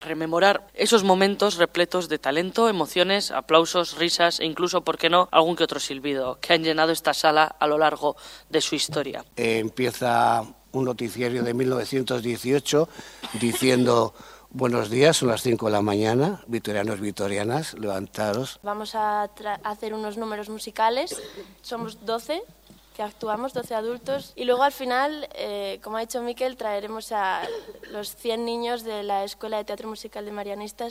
Rememorar esos momentos repletos de talento, emociones, aplausos, risas e incluso, ¿por qué no?, algún que otro silbido que han llenado esta sala a lo largo de su historia. Empieza un noticiario de 1918 diciendo: buenos días, son las 5 de la mañana, vitorianos, vitorianas, levantaros. Vamos a hacer unos números musicales, somos 12 que actuamos, 12 adultos, y luego al final, como ha dicho Miquel, traeremos a los 100 niños de la Escuela de Teatro Musical de Marianistas